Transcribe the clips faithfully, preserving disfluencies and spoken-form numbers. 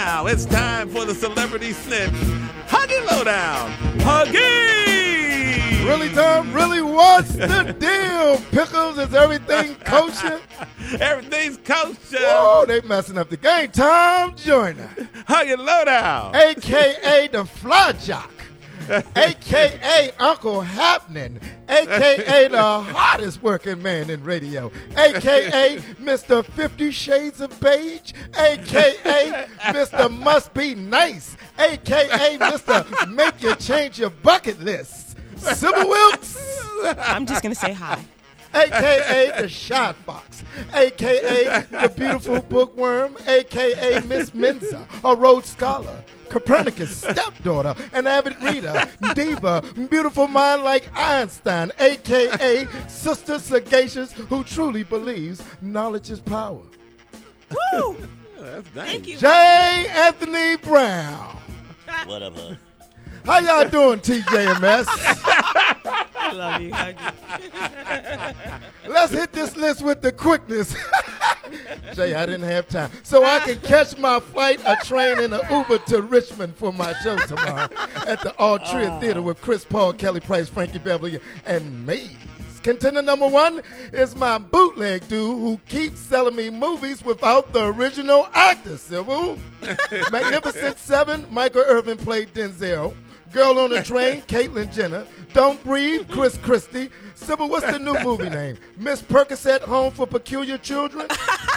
now, it's time for the Celebrity Snitch Huggy Lowdown. Huggy! Really, Tom? Really? What's the deal? Pickles, is everything kosher? Everything's kosher. Oh, they messing up the game. Tom Joyner, Huggy Lowdown. a k a the Fly Jock, a k a. Uncle Happening, a k a the hottest working man in radio, a k a. Mister Fifty Shades of Beige, a k a. Mister Must Be Nice, a k a. Mister Make You Change Your Bucket List, Sybil Wilkes, I'm just going to say hi. a k a the Shot Fox, a k a the Beautiful Bookworm, a k a. Miss Mensa, a Rhodes Scholar, Copernicus' stepdaughter, an avid reader, diva, beautiful mind like Einstein, a k a. Sister Sagacious, who truly believes knowledge is power. Woo! That's nice. Thank you. J. Anthony Brown. What up, huh? How y'all doing, T J M S? I love you. Huggy. Let's hit this list with the quickness. Jay, I didn't have time. So I can catch my flight, a train, and an Uber to Richmond for my show tomorrow at the Altria Theater with Chris Paul, Kelly Price, Frankie Beverly, and Maze. Contender number one is my bootleg dude who keeps selling me movies without the original actor, Sybil. Magnificent Seven, Michael Irvin played Denzel. Girl on the Train, Caitlyn Jenner. Don't Breathe, Chris Christie. Sybil, what's the new movie name? Miss Percocet, Home for Peculiar Children?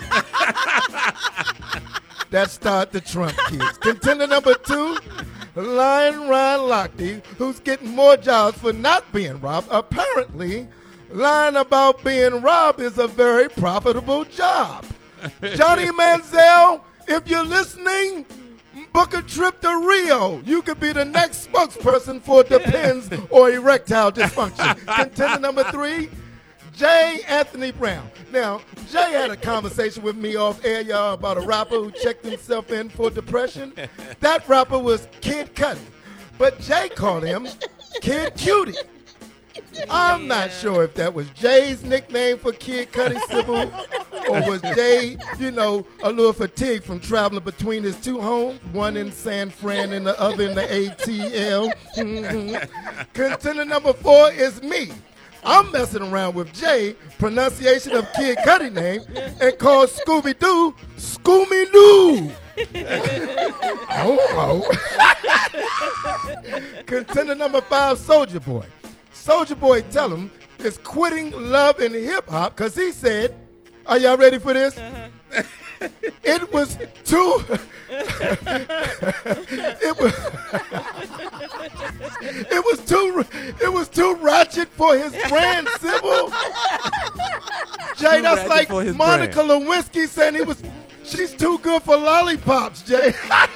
That started the Trump kids. Contender number two, Lion Ryan Lochte, who's getting more jobs for not being robbed. Apparently, lying about being robbed is a very profitable job. Johnny Manziel, if you're listening, book a trip to Rio. You could be the next spokesperson for Depends or erectile dysfunction. Contender number three, J. Anthony Brown. Now, Jay had a conversation with me off air, y'all, about a rapper who checked himself in for depression. That rapper was Kid Cudi, but Jay called him Kid Cutie. I'm not sure if that was Jay's nickname for Kid Cudi, Sybil, or was Jay, you know, a little fatigued from traveling between his two homes, one in San Fran and the other in the A T L. Mm-hmm. Contender number four is me. I'm messing around with Jay, pronunciation of Kid Cudi name, and called Scooby-Doo, Scooby-Doo. Oh, oh. Contender number five, Soulja Boy. Soulja Boy tell him is quitting love and hip-hop because he said, are y'all ready for this? Uh-huh. It was too it was it was too it was too ratchet for his brand, Sybil. Jay, that's like Monica brand. Lewinsky saying he was she's too good for lollipops, Jay.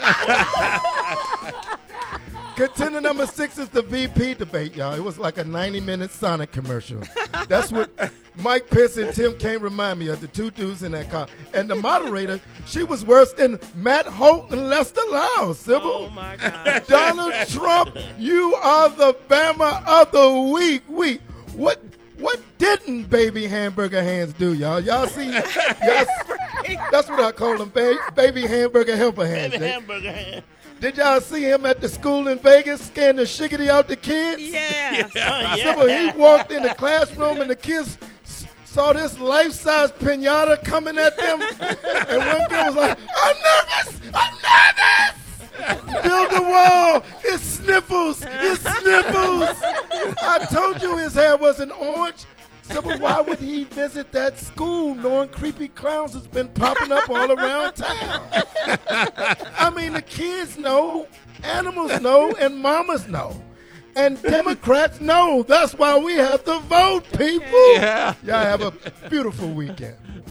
Contender number six is the V P debate, y'all. It was like a ninety-minute Sonic commercial. That's what Mike Pence and Tim Kaine remind me of, the two dudes in that car. And the moderator, she was worse than Matt Holt and Lester Lyles, Sybil. Oh, my God. Donald Trump, you are the Bama of the week. Week. What what didn't Baby Hamburger Hands do, y'all? Y'all see? Y'all, that's what I call them, baby, baby Hamburger Helper Hands. Baby Hamburger Hands. Did y'all see him at the school in Vegas scaring the shiggity out the kids? Yeah. Yeah. So he walked in the classroom and the kids s- saw this life-size pinata coming at them. And one girl was like, I'm nervous! I'm nervous! Build the wall! It's Sniffles! It's Sniffles! I told you his hair wasn't orange. So why would he visit that school knowing creepy clowns has been popping up all around town? I mean, the kids know, animals know, and mamas know. And Democrats know. That's why we have to vote, people. Yeah. Y'all have a beautiful weekend.